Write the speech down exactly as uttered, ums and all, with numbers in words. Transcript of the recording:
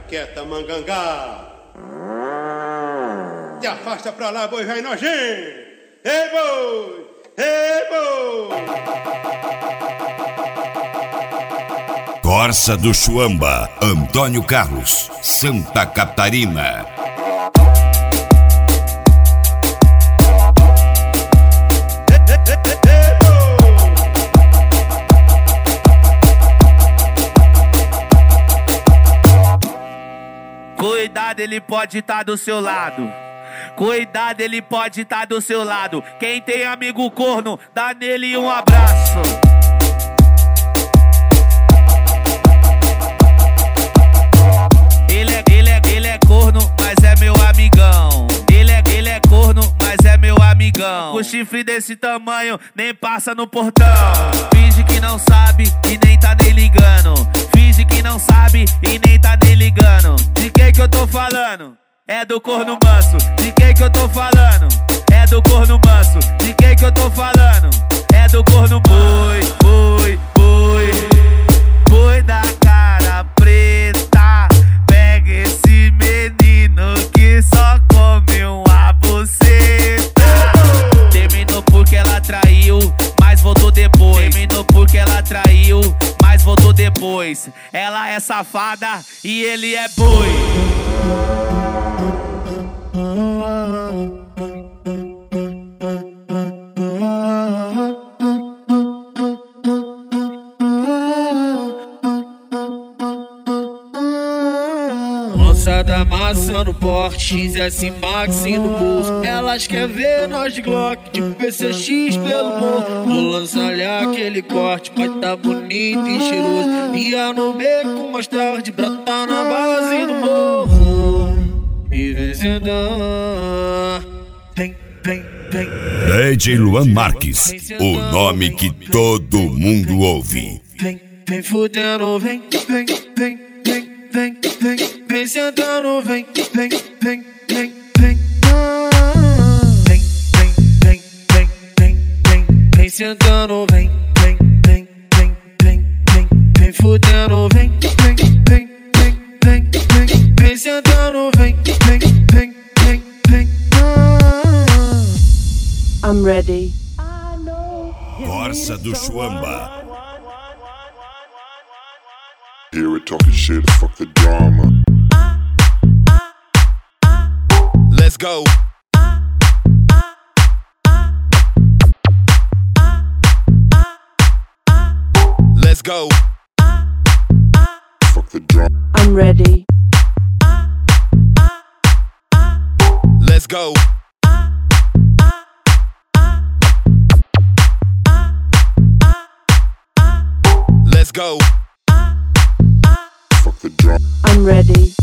quieta, mangangá. Te afasta pra lá, boi vai nojento. Ei, boi! Ei, boi! Corsa do Chuamba, Antônio Carlos, Santa Catarina. Cuidado, ele pode estar do seu lado. Cuidado, ele pode estar do seu lado. Quem tem amigo corno, dá nele um abraço. Ele é, ele é, ele é corno, mas é meu amigão. Ele é, ele é corno, mas é meu amigão. Com chifre desse tamanho, nem passa no portão. Finge que não sabe e nem tá nem ligando. Finge que não sabe e nem tá nem ligando. De quem que eu tô falando? É do corno manso. De quem que eu tô falando? É do corno manso. De quem que eu tô falando? É do corno boi, boi, boi. Boi da cara preta. Pega esse menino que só come uma buceta. Terminou porque ela traiu, mas voltou depois. Terminou porque ela traiu, mas voltou depois. Ela é safada e ele é boi. Moçada amassando porte, X S Max no bolso. Elas querem ver nós de Glock, de P C X pelo morro. Vou lançar-lhe aquele corte, vai tá bonito e cheiroso. Ia no beco mais tarde, brotar na base do morro. E vem sentando, vem, vem, vem. D J Luan Marques, o nome que todo mundo ouve. Vem, vem fudendo, vem, vem, vem, vem, vem, vem, vem sentando, vem, vem, vem, vem, vem. Vem, vem, vem, vem, vem, vem, vem sentando, vem, vem, vem, vem, vem, vem, vem fudendo, vem, vem, vem, vem, vem, vem, vem sentando, vem, vem, vem, vem, vem. I'm ready. Corsa do Chuamba. Here we talking shit, fuck the drama. Let's go. Let's go. Fuck the drama. I'm ready. Let's go. Let's go. Fuck the drama. I'm ready.